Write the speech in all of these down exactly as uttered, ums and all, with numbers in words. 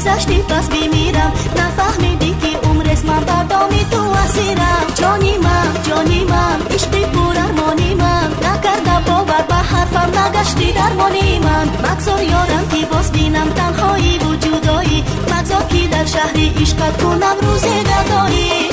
بگذشتی پس بمیرم. نفهمیدی که عمرست من بر دام تو اسیرم. جانی من جانی من عشقی پر ارمانی من، نکرده باور به حرفم نگشتی درمانی من. مگذار یارم که باز بینم تنهایی و جدایی، مگذار که در شهر عشقت کنم روز گدایی.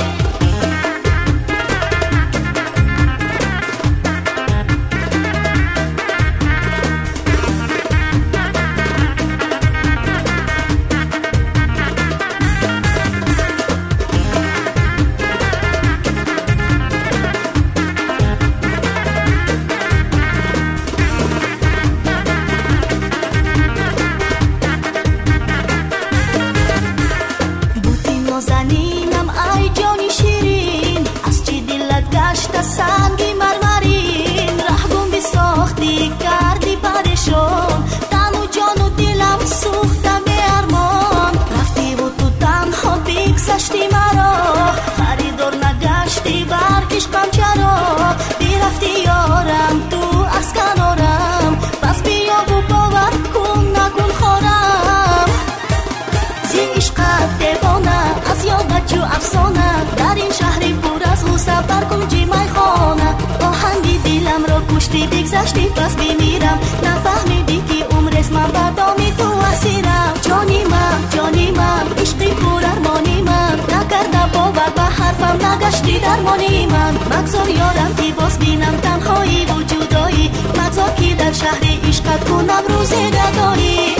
زنینم ای جانی شیرین، از چی دلت گشت سنگی مرمرین. رهگم بساختی کردی پریشان، تن و جان و دلم سوختم به ارمان. رفتی و تو تنها بگذشتی مرا، خریدار نگشتی بر عشقم چرا. برفتی یارم تو از کنارم، پس بیا و باور کن نکن خارم. زی عشقت دیوانه از یادت جو افسانه، در این شهر پر از غصه بر کنج میخانه. آهنگ دلم را کشتی بگذشتی پس بمیرم. نفهمیدی که عمرست من بر دام تو اسیرم. جانی من جانی من عشقی پر ارمانی من، نکرده باور به حرفم نگشتی درمانی من. مگذار یارم که باز بینم تنهایی و جدایی، مگذار که در شهر عشقت کنم روز گدایی.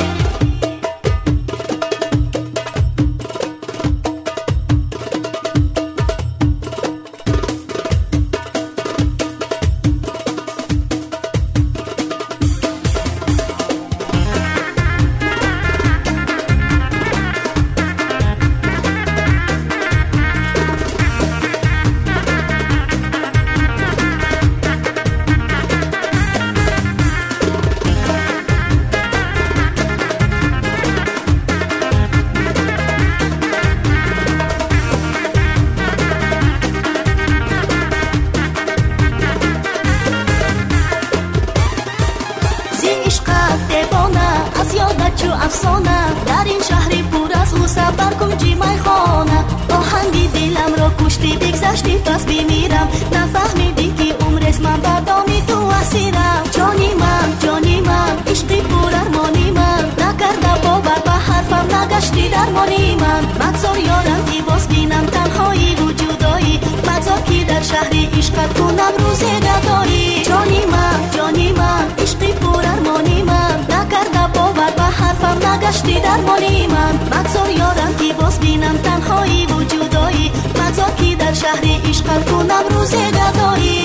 از یادت جو افسانه، در این شهر پر از غصه بر کنج میخانه. آهنگ دلم را کشتی بگذشتی پس بمیرم. نفهمیدی که عمرست من بر دام تو اسیرم. جانی من جانی من عشقی پر ارمانی من، نکرده باور به حرفم نگشتی درمانی من. مگذار یارم که باز بینم تنهایی و جدایی، مگذار که در شهر عشقت کنم روز گدایی. جانی من جانی من عشقی پر ارمانی من، نکرده باور به حرفم نگشتی درمانی من. مگذار یارم که باز بینم تنهایی و جدایی، مگذار که در شهر عشقت کنم روز گدایی.